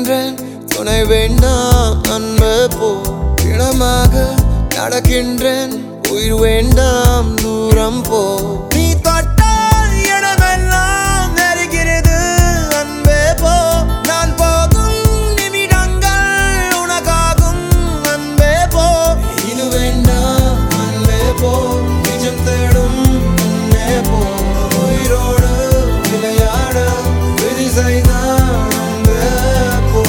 நடக்கின்றேன் துணை வேண்டாம் அன்பு போ பிணமாக நடக்கின்றேன் உயிர் வேண்டாம் தூரம் போ நீ தொட்டால் இடமெல்லாம் நெருகிறது அன்பே போ நான் போகும் நிமிடங்கள் உனக்காகும் அன்பே போ இது வேண்டாம் அன்பே போ நிஜம் தேடும் அன்பே போ உயிரோடு விளையாட விதி செய்தான் அன்பே போ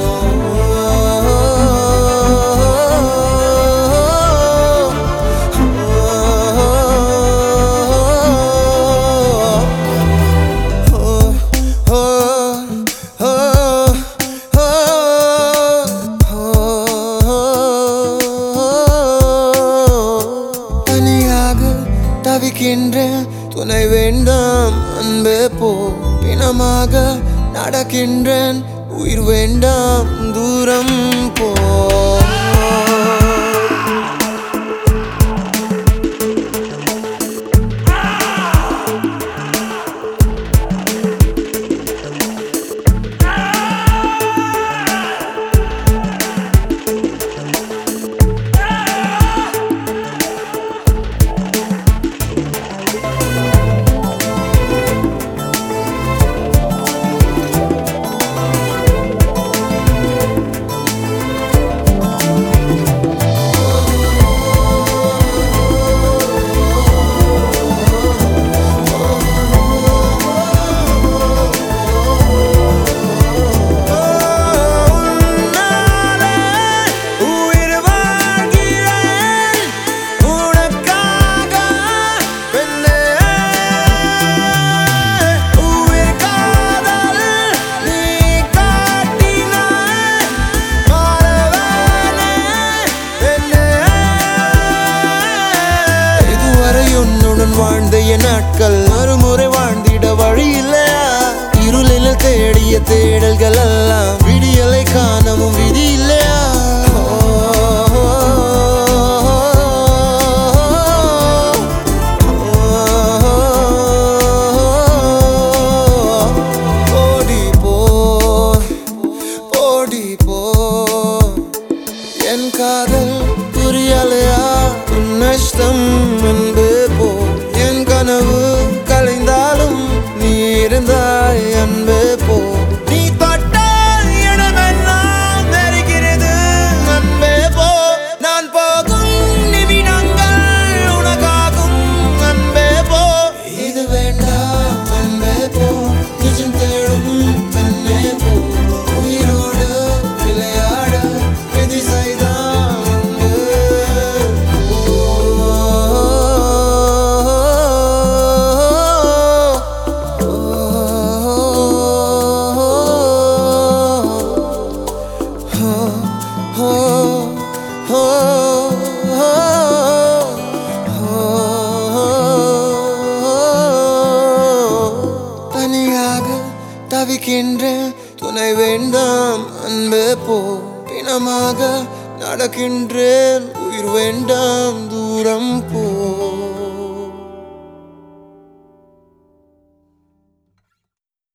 தவிக்கின்றேன் துணை வேண்டாம் அன்பே போ பிணமாக நடக்கின்றேன் உயிர் வேண்டாம் தூரம் போ வாழ்ந்த என் நாட்கள் மறுமுறை வாழ்ந்திட வழி இல்லையா இருளில் தேடிய தேடல்கள் எல்லாம் விடியலை காணவும் விதி இல்லையா ஓடி போ ஓடி போ என் காதல் புரியலையா உன் நஷ்டம் அன்பு போ என் கனவு கலைந்தாலும் நீ இருந்தாய் அன்பே போ நீ தொட்டால் இடமெல்லாம் நெருகிறது அன்பே போ நான் போகும் நிமிடங்கள் உனக்காகும் அன்பே போ இது வேண்டாம் அன்பே போ நிஜம் தேடும் அன்பே போ உயிரோடு விளையாட விதி செய்தான் தனியாக தவிக்கின்றேன் துணை வேண்டாம் அன்பே போ பிணமாக நடக்கின்றேன் உயிர் வேண்டாம்